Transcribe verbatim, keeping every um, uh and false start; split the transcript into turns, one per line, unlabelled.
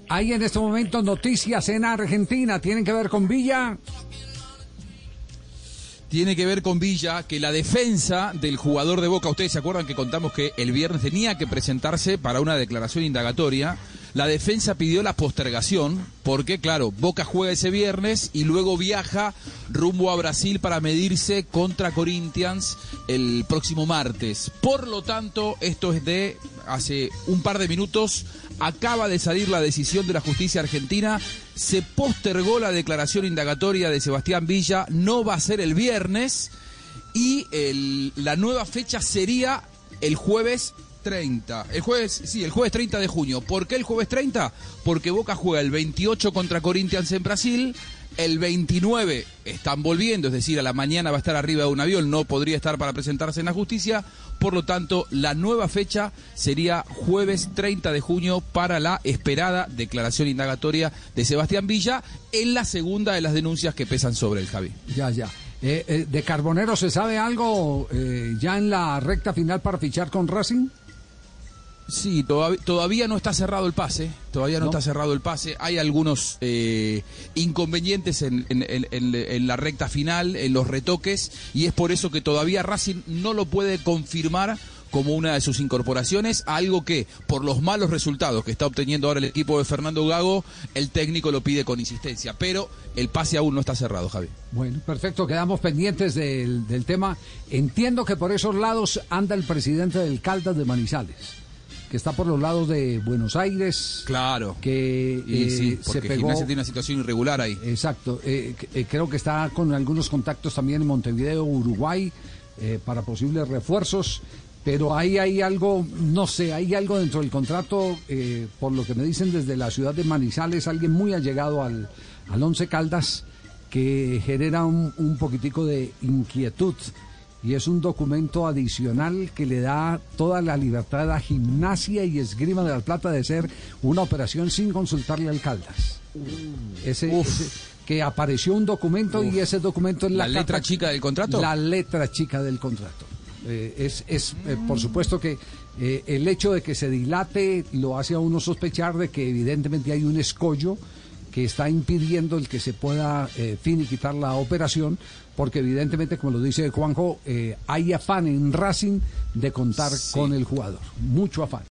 Hay en este momento noticias en Argentina, ¿tienen que ver con Villa?
Tiene que ver con Villa, que la defensa del jugador de Boca, ustedes se acuerdan que contamos que el viernes tenía que presentarse para una declaración indagatoria. La defensa pidió la postergación porque, claro, Boca juega ese viernes y luego viaja rumbo a Brasil para medirse contra Corinthians el próximo martes. Por lo tanto, esto es de hace un par de minutos, acaba de salir la decisión de la justicia argentina, se postergó la declaración indagatoria de Sebastián Villa, no va a ser el viernes y el, la nueva fecha sería el jueves treinta. El jueves, sí, el jueves treinta de junio. ¿Por qué el jueves treinta? Porque Boca juega el veintiocho contra Corinthians en Brasil, el veintinueve están volviendo, es decir, a la mañana va a estar arriba de un avión, no podría estar para presentarse en la justicia, por lo tanto, la nueva fecha sería jueves treinta de junio para la esperada declaración indagatoria de Sebastián Villa en la segunda de las denuncias que pesan sobre el Javi.
Ya, ya. Eh, eh, ¿De Carbonero se sabe algo eh, ya en la recta final para fichar con Racing?
Sí, todavía, todavía no está cerrado el pase, todavía no, no. está cerrado el pase, hay algunos eh, inconvenientes en, en, en, en la recta final, en los retoques, y es por eso que todavía Racing no lo puede confirmar como una de sus incorporaciones, algo que por los malos resultados que está obteniendo ahora el equipo de Fernando Gago, el técnico lo pide con insistencia, pero el pase aún no está cerrado, Javi.
Bueno, perfecto, quedamos pendientes del, del tema. Entiendo que por esos lados anda el presidente del Caldas de Manizales, que está por los lados de Buenos Aires.
Claro.
Que
y
eh,
sí, porque
se pegó.
Gimnasia tiene una situación irregular ahí.
Exacto. Eh, eh, creo que está con algunos contactos también en Montevideo, Uruguay, eh, para posibles refuerzos. Pero ahí hay algo, no sé, hay algo dentro del contrato, eh, por lo que me dicen desde la ciudad de Manizales, alguien muy allegado al, al Once Caldas, que genera un, un poquitico de inquietud. Y es un documento adicional que le da toda la libertad a Gimnasia y Esgrima de la Plata de hacer una operación sin consultarle al Caldas. Ese, ese que apareció un documento Uf. y ese documento es la,
¿La letra
carta,
chica del contrato?
La letra chica del contrato. Eh, es, es eh, por supuesto que eh, el hecho de que se dilate lo hace a uno sospechar de que evidentemente hay un escollo que está impidiendo el que se pueda eh, finiquitar la operación, porque evidentemente, como lo dice Juanjo, eh, hay afán en Racing de contar sí. con el jugador, mucho afán.